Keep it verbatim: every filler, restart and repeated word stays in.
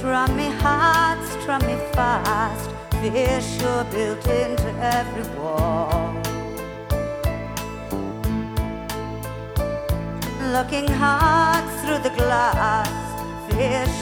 Struck me hard, struck me fast. Fear sure built into every wall. Looking hard through the glass, fear